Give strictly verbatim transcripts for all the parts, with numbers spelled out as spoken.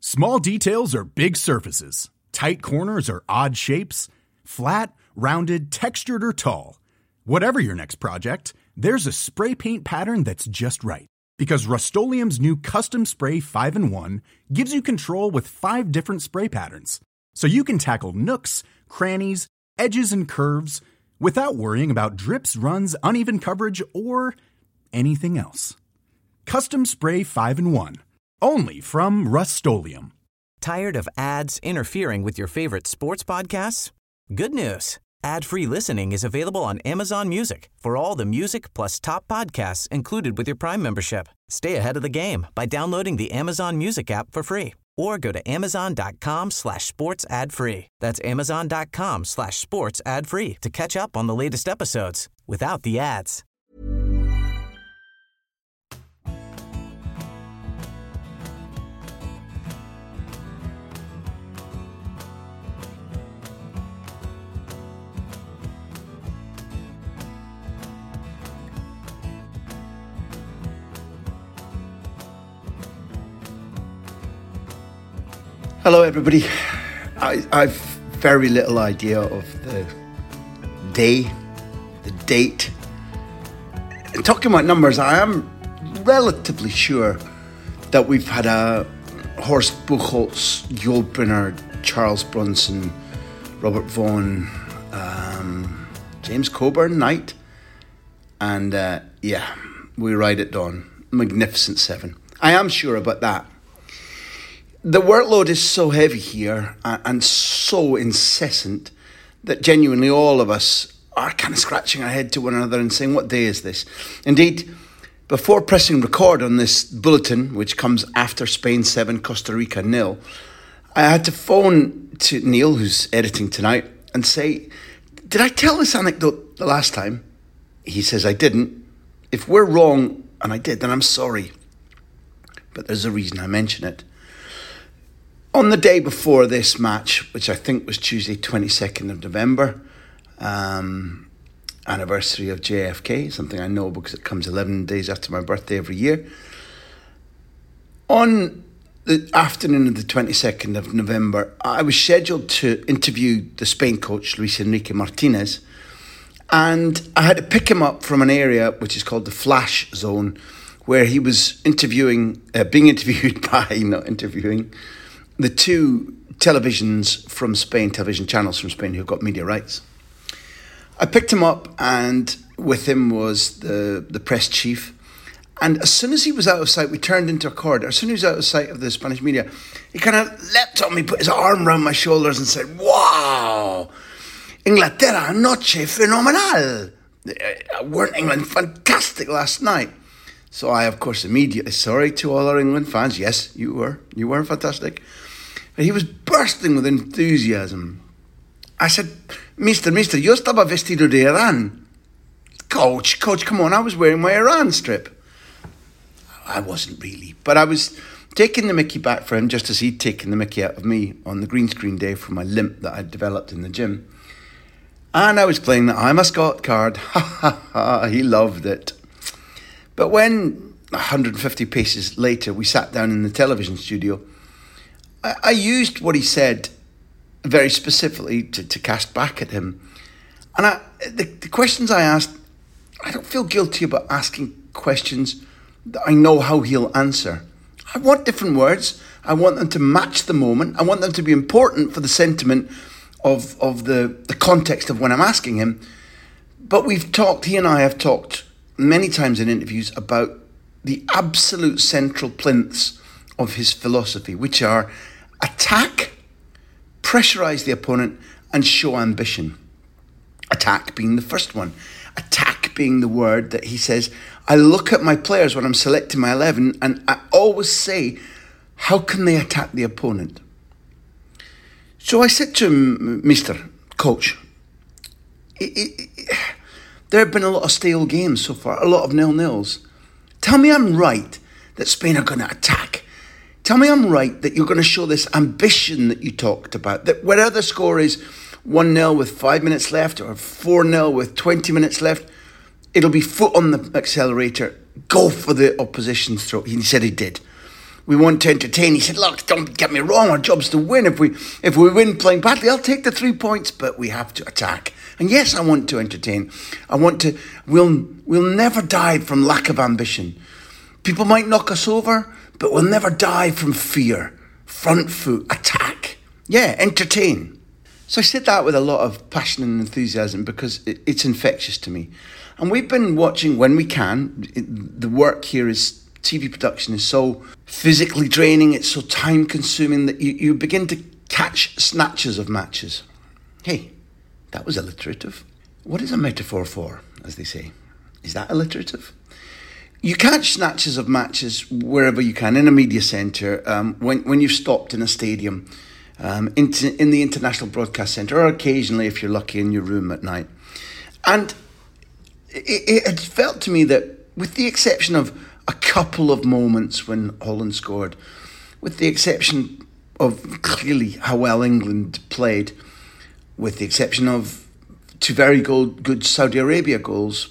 Small details are big surfaces. Tight corners are odd shapes. Flat, rounded, textured, or tall. Whatever your next project, there's a spray paint pattern that's just right. Because Rust-Oleum's new Custom Spray five in one gives you control with five different spray patterns. So you can tackle nooks, crannies, edges, and curves without worrying about drips, runs, uneven coverage, or anything else. Custom Spray five in one. Only from Rust-Oleum. Tired of ads interfering with your favorite sports podcasts? Good news. Ad-free listening is available on Amazon Music for all the music plus top podcasts included with your Prime membership. Stay ahead of the game by downloading the Amazon Music app for free or go to amazon.com slash sports ad free. That's amazon.com slash sports ad free to catch up on the latest episodes without the ads. Hello everybody. I, I've very little idea of the day, the date. And talking about numbers, I am relatively sure that we've had a Horst Buchholz, Yulbrunner, Charles Bronson, Robert Vaughan, um, James Coburn night. And uh, yeah, we ride at dawn. Magnificent Seven. I am sure about that. The workload is so heavy here and so incessant that genuinely all of us are kind of scratching our head to one another and saying, what day is this? Indeed, before pressing record on this bulletin, which comes after Spain seven, Costa Rica nil, I had to phone to Neil, who's editing tonight, and say, did I tell this anecdote the last time? He says, I didn't. If we're wrong, and I did, then I'm sorry. But there's a reason I mention it. On the day before this match, which I think was Tuesday, twenty-second of November, um, anniversary of J F K, something I know because it comes eleven days after my birthday every year. On the afternoon of the twenty-second of November, I was scheduled to interview the Spain coach, Luis Enrique Martinez, and I had to pick him up from an area which is called the Flash Zone, where he was interviewing, uh, being interviewed by, not interviewing, the two televisions from Spain, television channels from Spain who've got media rights. I picked him up and with him was the, the press chief. And as soon as he was out of sight, we turned into a corridor. As soon as he was out of sight of the Spanish media, he kind of leapt on me, put his arm around my shoulders and said, wow, Inglaterra anoche fenomenal. Weren't England fantastic last night? So I, of course, immediately, sorry to all our England fans. Yes, you were. You were fantastic. And he was bursting with enthusiasm. I said, Mister, Mister, yo estaba vestido de Iran. Coach, coach, come on, I was wearing my Iran strip. I wasn't really, but I was taking the mickey back for him just as he'd taken the mickey out of me on the green screen day from my limp that I'd developed in the gym. And I was playing the I'm a Scot card. Ha ha ha, he loved it. But when one hundred fifty paces later we sat down in the television studio, I, I used what he said very specifically to, to cast back at him. And I, the, the questions I asked, I don't feel guilty about asking questions that I know how he'll answer. I want different words. I want them to match the moment. I want them to be important for the sentiment of, of the, the context of when I'm asking him. But we've talked, he and I have talked many times in interviews about the absolute central plinths of his philosophy, which are attack, pressurize the opponent, and show ambition. Attack being the first one. Attack being the word that he says, I look at my players when I'm selecting my eleven and I always say, how can they attack the opponent? So I said to him, Mister Coach, it, it, it, there have been a lot of stale games so far, a lot of nil-nils. Tell me I'm right that Spain are going to attack. Tell me I'm right that you're going to show this ambition that you talked about, that whether the score is one nil with five minutes left or four nil with twenty minutes left, it'll be foot on the accelerator, go for the opposition's throat. He said he did. we want to entertain. He said, look, don't get me wrong, our job's to win. If we if we win playing badly, I'll take the three points, but we have to attack. And yes, I want to entertain. I want to, we'll, we'll never die from lack of ambition. People might knock us over, but we'll never die from fear. Front foot, attack. Yeah, entertain. So I said that with a lot of passion and enthusiasm because it, it's infectious to me. And we've been watching when we can. It, the work here is, T V production is so physically draining, it's so time consuming that you, you begin to catch snatches of matches. Hey, that was alliterative. What is a metaphor for, as they say? Is that alliterative? You catch snatches of matches wherever you can, in a media centre, um, when, when you've stopped in a stadium, um, in, in the International Broadcast Centre, or occasionally if you're lucky in your room at night. And it, it felt to me that with the exception of a couple of moments when Holland scored, with the exception of clearly how well England played, with the exception of two very good, good Saudi Arabia goals,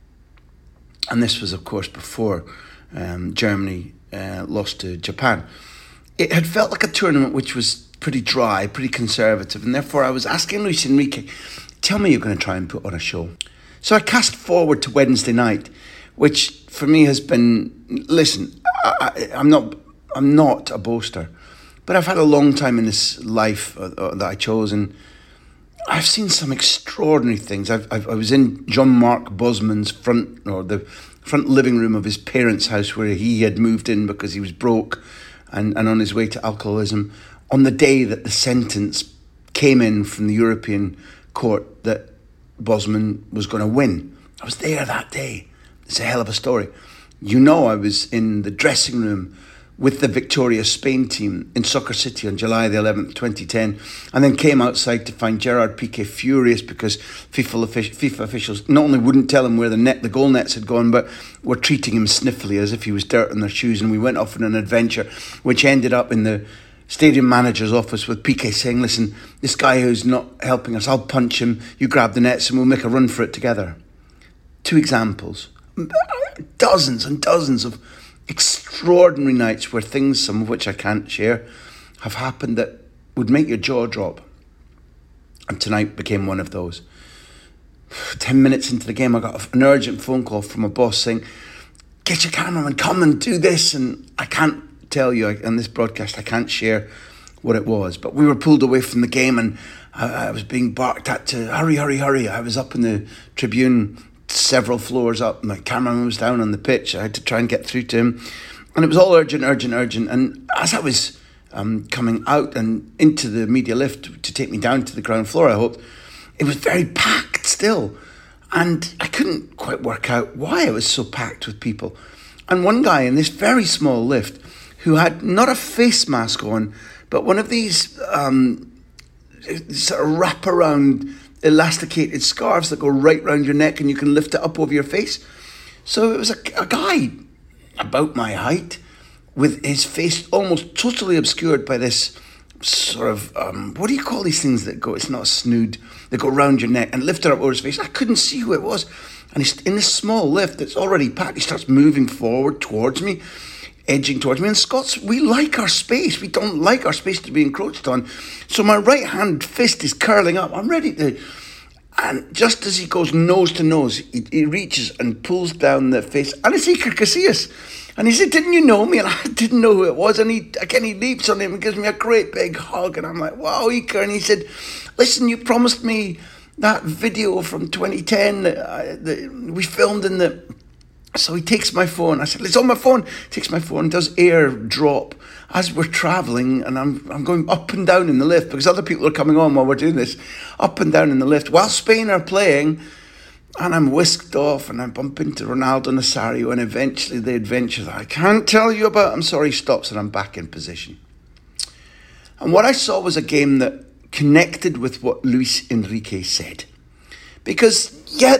and this was, of course, before um, Germany uh, lost to Japan, it had felt like a tournament which was pretty dry, pretty conservative, and therefore I was asking Luis Enrique, tell me you're going to try and put on a show. So I cast forward to Wednesday night, which for me has been, listen, I, I, I'm not I'm not a boaster, but I've had a long time in this life uh, uh, that I chose, and I've seen some extraordinary things. I've, I've, I was in Jean-Marc Bosman's front, or the front living room of his parents' house where he had moved in because he was broke and, and on his way to alcoholism, on the day that the sentence came in from the European court that Bosman was going to win. I was there that day. It's a hell of a story. You know, I was in the dressing room with the victorious Spain team in Soccer City on July the eleventh, twenty ten, and then came outside to find Gerard Piqué furious because FIFA, FIFA officials not only wouldn't tell him where the net, the goal nets had gone, but were treating him sniffily as if he was dirt on their shoes. And we went off on an adventure, which ended up in the stadium manager's office with Piqué saying, listen, this guy who's not helping us, I'll punch him, you grab the nets and we'll make a run for it together. Two examples. Dozens and dozens of extraordinary nights where things, some of which I can't share, have happened that would make your jaw drop. And tonight became one of those. Ten minutes into the game, I got an urgent phone call from a boss saying, get your cameraman, come and do this. And I can't tell you on this broadcast, I can't share what it was. But we were pulled away from the game and I, I was being barked at to hurry, hurry, hurry. I was up in the tribune several floors up. My cameraman was down on the pitch. I had to try and get through to him. And it was all urgent, urgent, urgent. And as I was um, coming out and into the media lift to take me down to the ground floor, I hoped, it was very packed still. And I couldn't quite work out why it was so packed with people. And one guy in this very small lift who had not a face mask on, but one of these um, sort of wrap-around elasticated scarves that go right round your neck and you can lift it up over your face. So it was a, a guy about my height with his face almost totally obscured by this sort of, um, what do you call these things that go, it's not a snood, that go round your neck and lift it up over his face. I couldn't see who it was. And he's in this small lift that's already packed. He starts moving forward towards me, edging towards me. And Scots, we like our space. We don't like our space to be encroached on. So my right hand fist is curling up. I'm ready to... And just as he goes nose to nose, he, he reaches and pulls down the face. And it's Iker Casillas. And he said, didn't you know me? And I didn't know who it was. And he again, he leaps on him and gives me a great big hug. And I'm like, wow, Iker. And he said, listen, you promised me that video from twenty ten that, uh, that we filmed in the... So he takes my phone. I said, it's on my phone. He takes my phone, does AirDrop as we're travelling, and I'm I'm going up and down in the lift because other people are coming on while we're doing this, up and down in the lift while Spain are playing, and I'm whisked off and I bump into Ronaldo Nazario, and eventually the adventure that I can't tell you about, I'm sorry, stops and I'm back in position. And what I saw was a game that connected with what Luis Enrique said. Because, yeah,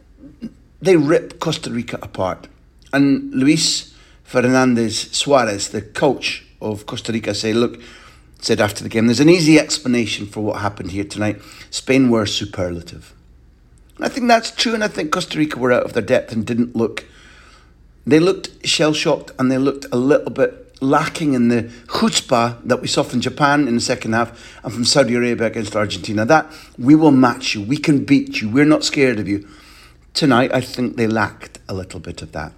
they rip Costa Rica apart. And Luis Fernandez Suarez, the coach of Costa Rica, say, look, said after the game, there's an easy explanation for what happened here tonight. Spain were superlative. And I think that's true, and I think Costa Rica were out of their depth and didn't look... They looked shell-shocked and they looked a little bit lacking in the chutzpah that we saw from Japan in the second half and from Saudi Arabia against Argentina. That we will match you, we can beat you, we're not scared of you. Tonight, I think they lacked a little bit of that.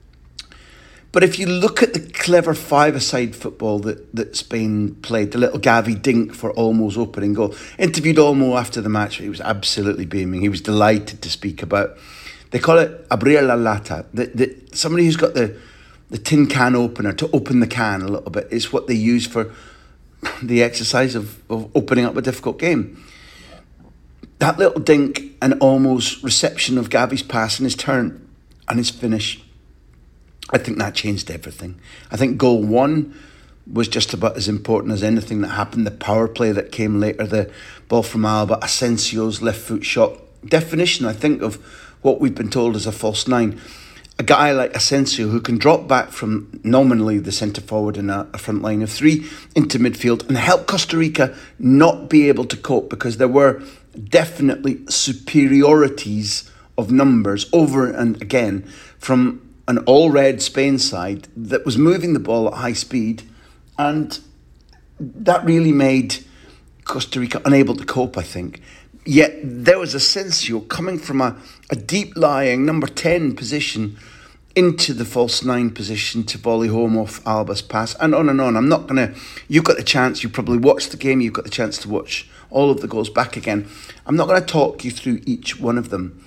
But if you look at the clever five-a-side football that, that Spain played, the little Gavi dink for Olmo's opening goal. Interviewed Olmo after the match, he was absolutely beaming. He was delighted to speak about, they call it abrir la lata, the, the, somebody who's got the, the tin can opener to open the can a little bit. It's what they use for the exercise of, of opening up a difficult game. That little dink and Olmo's reception of Gavi's pass and his turn and his finish, I think that changed everything. I think goal one was just about as important as anything that happened. The power play that came later, the ball from Alba, Asensio's left foot shot. Definition, I think, of what we've been told is a false nine. A guy like Asensio who can drop back from nominally the centre forward in a, a front line of three into midfield and help Costa Rica not be able to cope, because there were definitely superiorities of numbers over and again from an all-red Spain side that was moving the ball at high speed, and that really made Costa Rica unable to cope, I think. Yet there was Asensio coming from a, a deep-lying number ten position into the false nine position to volley home off Alba's pass, and on and on. I'm not going to... You've got the chance, you probably watched the game, you've got the chance to watch all of the goals back again. I'm not going to talk you through each one of them.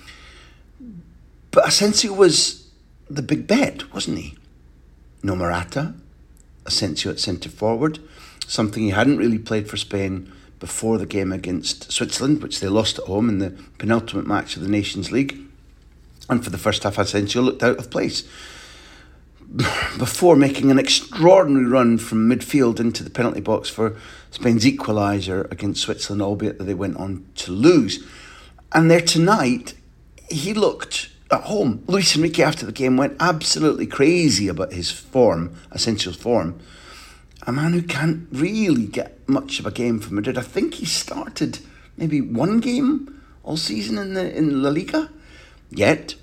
But Asensio was the big bet, wasn't he? No Morata, Asensio at centre forward, something he hadn't really played for Spain before the game against Switzerland, which they lost at home in the penultimate match of the Nations League. And for the first half, Asensio looked out of place before making an extraordinary run from midfield into the penalty box for Spain's equaliser against Switzerland, albeit that they went on to lose. And there tonight, he looked at home. Luis Enrique, after the game, went absolutely crazy about his form, Asensio's form. A man who can't really get much of a game for Madrid. I think he started maybe one game all season in the in La Liga. Yet,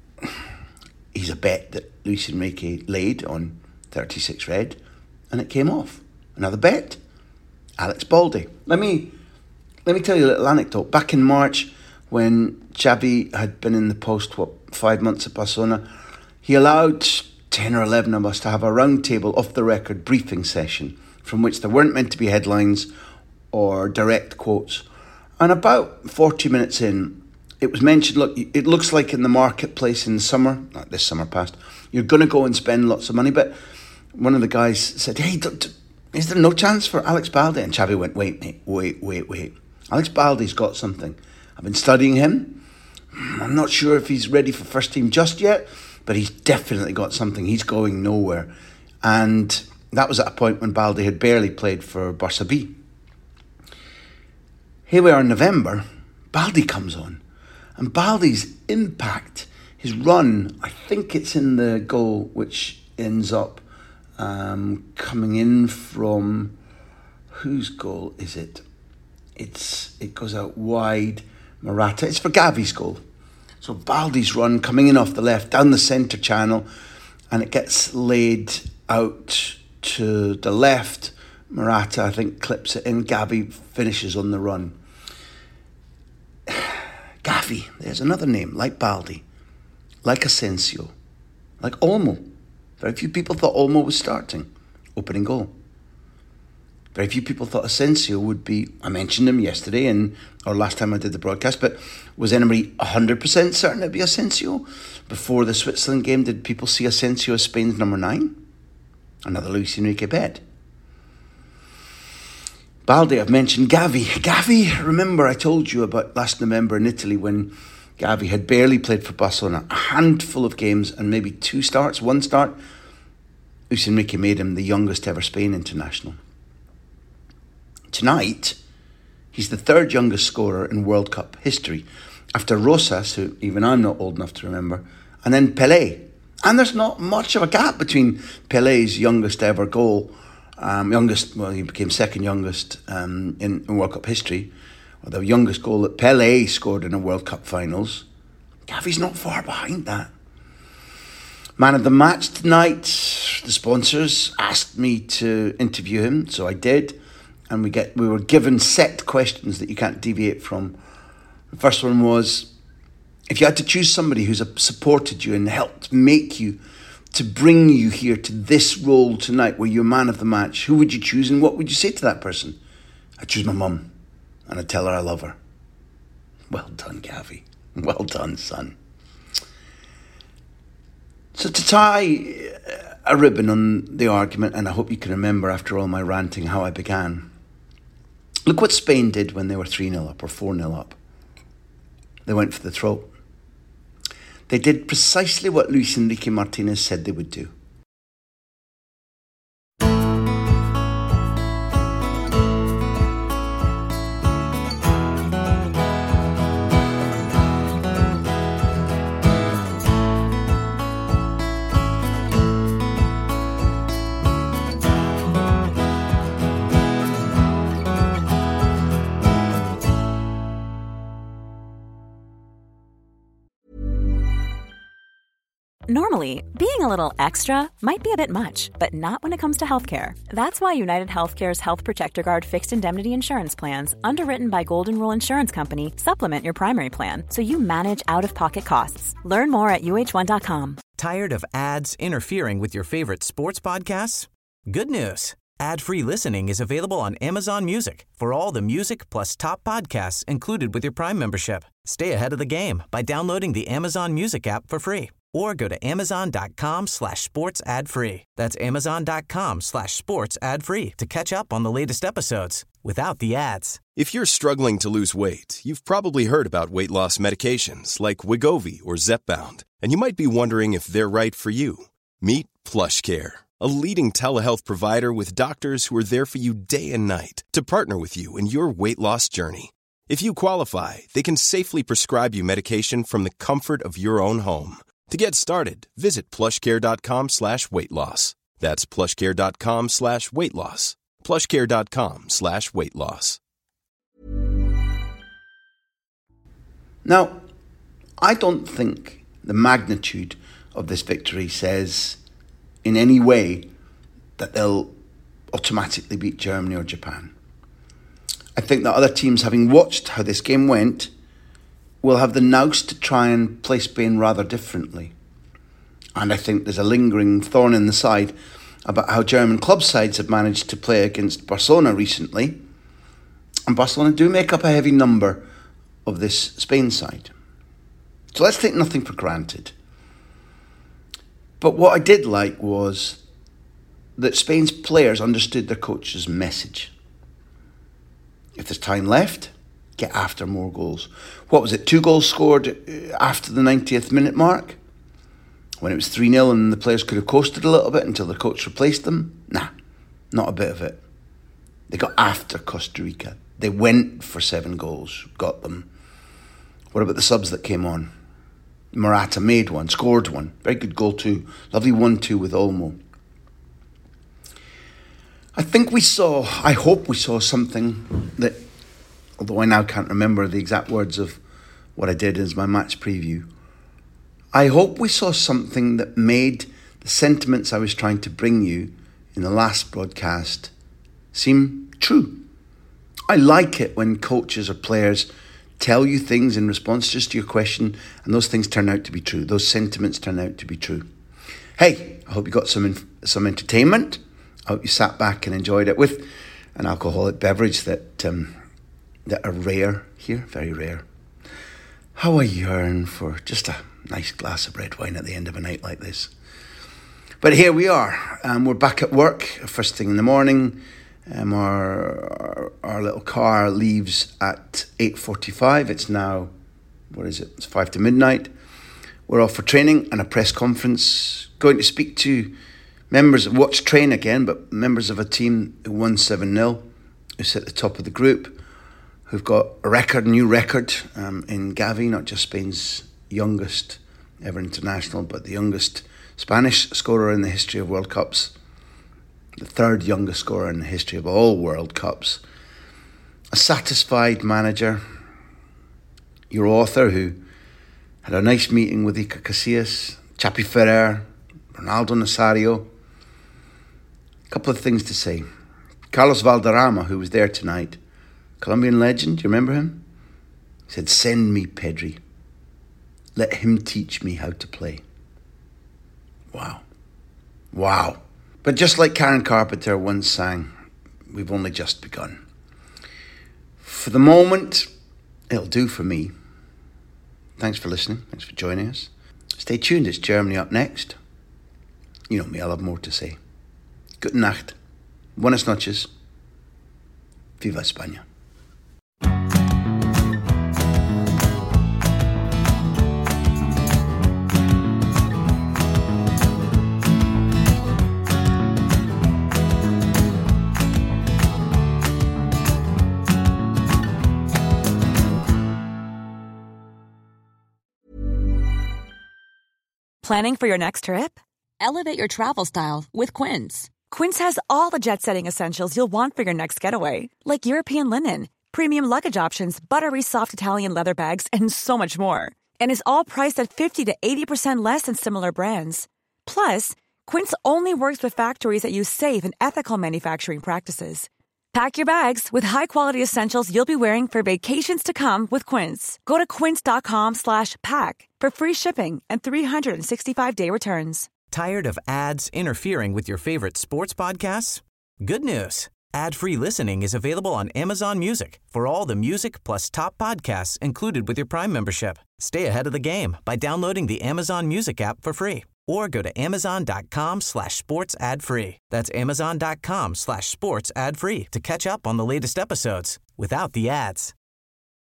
he's a bet that Luis Enrique laid on thirty-six red, and it came off. Another bet, Alex Balde. Let me let me tell you a little anecdote. Back in March, when Xavi had been in the post, what, five months at Barcelona, he allowed ten or eleven of us to have a round table off-the-record briefing session from which there weren't meant to be headlines or direct quotes. And about forty minutes in, it was mentioned, look, it looks like in the marketplace in the summer, not this summer past, you're going to go and spend lots of money. But one of the guys said, hey, d- d- is there no chance for Alex Balde? And Xavi went, wait, mate, wait, wait, wait. Alex Balde's got something. I've been studying him. I'm not sure if he's ready for first team just yet, but he's definitely got something. He's going nowhere. And that was at a point when Balde had barely played for Barça B. Here we are in November, Balde comes on. And Balde's impact, his run, I think it's in the goal which ends up um, coming in from, whose goal is it? It's It goes out wide, Morata. It's for Gavi's goal. So Balde's run coming in off the left, down the centre channel, and it gets laid out to the left. Morata, I think, clips it in. Gavi finishes on the run. Gavi, there's another name, like Balde, like Asensio, like Olmo. Very few people thought Olmo was starting, opening goal. Very few people thought Asensio would be, I mentioned him yesterday and or last time I did the broadcast, but was anybody one hundred percent certain it'd be Asensio? Before the Switzerland game, did people see Asensio as Spain's number nine? Another Luis Enrique bet. Balde, I've mentioned. Gavi. Gavi, remember I told you about last November in Italy when Gavi had barely played for Barcelona. A handful of games and maybe two starts, one start. Luis Enrique made him the youngest ever Spain international. Tonight, he's the third youngest scorer in World Cup history, after Rosas, who even I'm not old enough to remember, and then Pelé. And there's not much of a gap between Pelé's youngest ever goal, um, youngest, well, he became second youngest um, in, in World Cup history, or the youngest goal that Pelé scored in a World Cup finals. Gavi's not far behind that. Man of the match tonight, the sponsors asked me to interview him, so I did. And we get we were given set questions that you can't deviate from. The first one was, if you had to choose somebody who's supported you and helped make you, to bring you here to this role tonight where you're man of the match, who would you choose and what would you say to that person? I'd choose my mum and I'd tell her I love her. Well done, Gavi. Well done, son. So to tie a ribbon on the argument, and I hope you can remember after all my ranting how I began, look what Spain did when they were three nil up or four nil up. They went for the throat. They did precisely what Luis Enrique Martinez said they would do. Normally, being a little extra might be a bit much, but not when it comes to healthcare. That's why United Healthcare's Health Protector Guard fixed indemnity insurance plans, underwritten by Golden Rule Insurance Company, supplement your primary plan so you manage out-of-pocket costs. Learn more at U H one dot com. Tired of ads interfering with your favorite sports podcasts? Good news. Ad-free listening is available on Amazon Music for all the music plus top podcasts included with your Prime membership. Stay ahead of the game by downloading the Amazon Music app for free or go to amazon.com slash sports ad free. That's amazon.com slash sports ad free to catch up on the latest episodes without the ads. If you're struggling to lose weight, you've probably heard about weight loss medications like Wegovy or Zepbound, and you might be wondering if they're right for you. Meet PlushCare, a leading telehealth provider with doctors who are there for you day and night to partner with you in your weight loss journey. If you qualify, they can safely prescribe you medication from the comfort of your own home. To get started, visit plushcare.com slash weight loss. That's plushcare.com slash weight loss. plushcare.com slash weight loss. Now, I don't think the magnitude of this victory says in any way that they'll automatically beat Germany or Japan. I think that other teams, having watched how this game went, will have the nous to try and play Spain rather differently. And I think there's a lingering thorn in the side about how German club sides have managed to play against Barcelona recently. And Barcelona do make up a heavy number of this Spain side. So let's take nothing for granted. But what I did like was that Spain's players understood their coach's message. If there's time left, get after more goals. What was it, two goals scored after the ninetieth minute mark? When it was three nil and the players could have coasted a little bit until the coach replaced them? Nah, not a bit of it. They got after Costa Rica. They went for seven goals, got them. What about the subs that came on? Morata made one, scored one. Very good goal too. Lovely one two with Olmo. I think we saw, I hope we saw something that, although I now can't remember the exact words of what I did as my match preview, I hope we saw something that made the sentiments I was trying to bring you in the last broadcast seem true. I like it when coaches or players tell you things in response just to your question and those things turn out to be true. Those sentiments turn out to be true. Hey, I hope you got some some entertainment. I hope you sat back and enjoyed it with an alcoholic beverage that um, that are rare here, very rare. How I yearn for just a nice glass of red wine at the end of a night like this. But here we are. Um, we're back at work first thing in the morning. Um, our, our our little car leaves at eight forty-five. It's now, what is it? It's five to midnight. We're off for training and a press conference. Going to speak to members, watch train again, but members of a team who won seven nil, who sit at the top of the group, who've got a record, new record um, in Gavi, not just Spain's youngest ever international, but the youngest Spanish scorer in the history of World Cups. The third youngest scorer in the history of all World Cups. A satisfied manager. Your author who had a nice meeting with Iker Casillas, Chapi Ferrer, Ronaldo Nazario. A couple of things to say. Carlos Valderrama, who was there tonight, Colombian legend, do you remember him? He said, "Send me Pedri. Let him teach me how to play." Wow. Wow. But just like Karen Carpenter once sang, we've only just begun. For the moment, it'll do for me. Thanks for listening. Thanks for joining us. Stay tuned. It's Germany up next. You know me, I'll have more to say. Gute Nacht. Buenas noches. Viva España. Planning for your next trip? Elevate your travel style with Quince. Quince has all the jet-setting essentials you'll want for your next getaway, like European linen, premium luggage options, buttery soft Italian leather bags, and so much more. And is all priced at fifty to eighty percent less than similar brands. Plus, Quince only works with factories that use safe and ethical manufacturing practices. Pack your bags with high-quality essentials you'll be wearing for vacations to come with Quince. Go to quince.com slash pack for free shipping and three sixty-five day returns. Tired of ads interfering with your favorite sports podcasts? Good news. Ad-free listening is available on Amazon Music for all the music plus top podcasts included with your Prime membership. Stay ahead of the game by downloading the Amazon Music app for free or go to amazon.com slash sports ad free. That's amazon.com slash sports ad free to catch up on the latest episodes without the ads.